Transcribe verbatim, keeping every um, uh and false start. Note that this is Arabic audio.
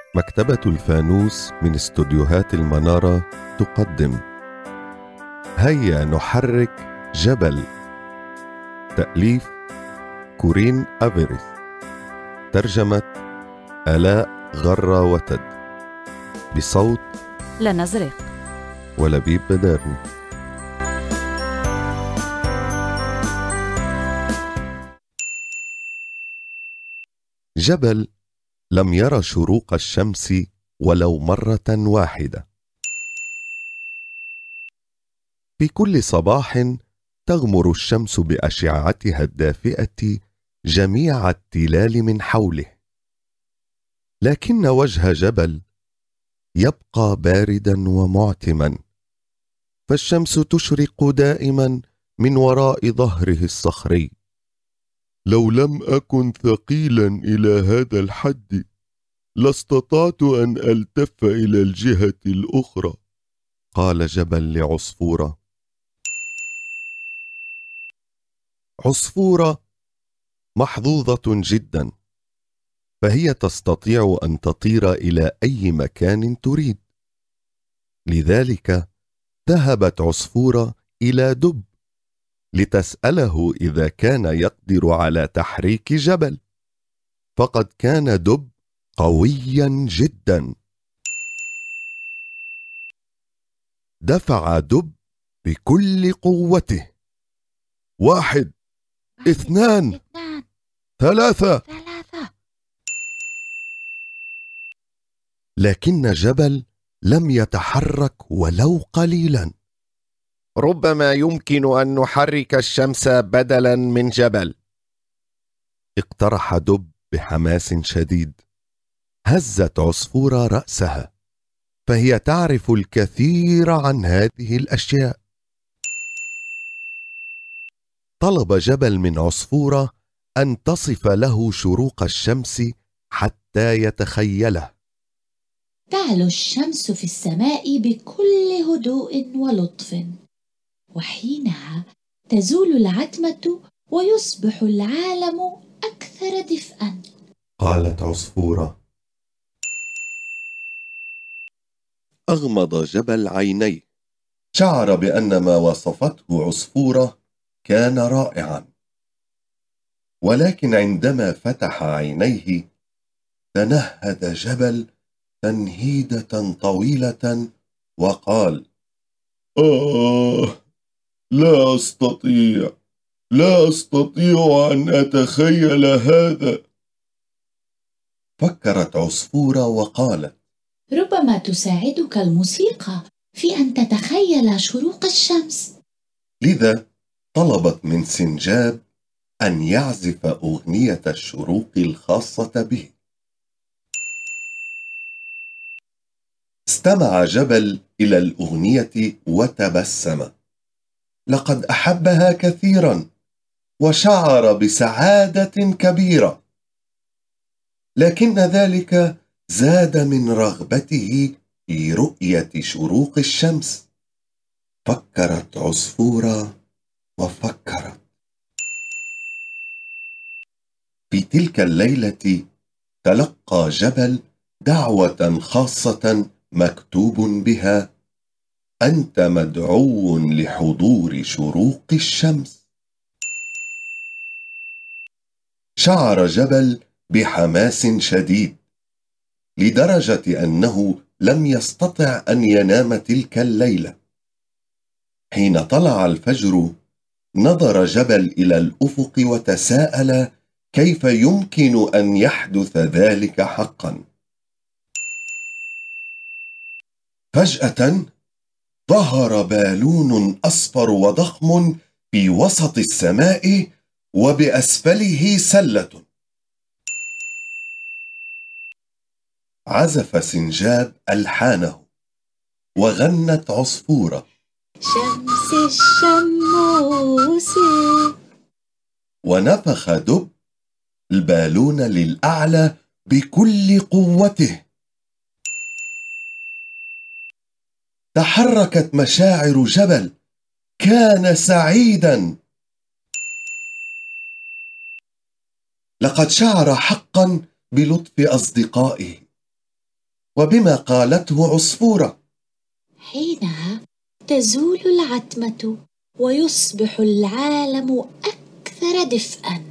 مكتبة الفانوس من استوديوهات المنارة تقدم هيا نحرك جبل. تأليف كورين أفيريث، ترجمة آلاء غرة وتد، بصوت لنا زرق ولبيب بدارني. جبل لم ير شروق الشمس ولو مرة واحدة. في كل صباح تغمر الشمس بأشعتها الدافئة جميع التلال من حوله، لكن وجه جبل يبقى باردا ومعتما، فالشمس تشرق دائما من وراء ظهره الصخري. لو لم أكن ثقيلا إلى هذا الحد لاستطعت أن ألتف إلى الجهة الأخرى، قال جبل لعصفورة. عصفورة محظوظة جدا، فهي تستطيع أن تطير إلى أي مكان تريد. لذلك ذهبت عصفورة إلى دب لتسأله إذا كان يقدر على تحريك جبل، فقد كان دب قويا جدا. دفع دب بكل قوته: واحد، اثنان، ثلاثة. لكن جبل لم يتحرك ولو قليلا. ربما يمكن أن نحرك الشمس بدلا من جبل، اقترح دب بحماس شديد. هزت عصفورة رأسها، فهي تعرف الكثير عن هذه الأشياء. طلب جبل من عصفورة أن تصف له شروق الشمس حتى يتخيله. تعلو الشمس في السماء بكل هدوء ولطف، وحينها تزول العتمة ويصبح العالم أكثر دفئا، قالت عصفورة. أغمض جبل عينيه، شعر بأن ما وصفته عصفورة كان رائعا، ولكن عندما فتح عينيه تنهد جبل تنهيدة طويلة وقال: آه، لا أستطيع لا أستطيع أن أتخيل هذا. فكرت عصفورة وقالت: ربما تساعدك الموسيقى في أن تتخيل شروق الشمس. لذا طلبت من سنجاب أن يعزف أغنية الشروق الخاصة به. استمع جبل إلى الأغنية وتبسم. لقد أحبها كثيرا وشعر بسعادة كبيرة، لكن ذلك زاد من رغبته في رؤية شروق الشمس. فكرت عصفورة وفكرت. في تلك الليلة تلقى جبل دعوة خاصة مكتوب بها: أنت مدعو لحضور شروق الشمس. شعر جبل بحماس شديد، لدرجة أنه لم يستطع أن ينام تلك الليلة. حين طلع الفجر نظر جبل إلى الأفق وتساءل كيف يمكن أن يحدث ذلك حقا. فجأة ظهر بالون أصفر وضخم في وسط السماء وبأسفله سلة. عزف سنجاب ألحانه، وغنت عصفورة: شمس الشموس. ونفخ دب البالون للأعلى بكل قوته. تحركت مشاعر جبل، كان سعيدا. لقد شعر حقا بلطف أصدقائه، وبما قالته عصفورة. حينها تزول العتمة ويصبح العالم أكثر دفئا.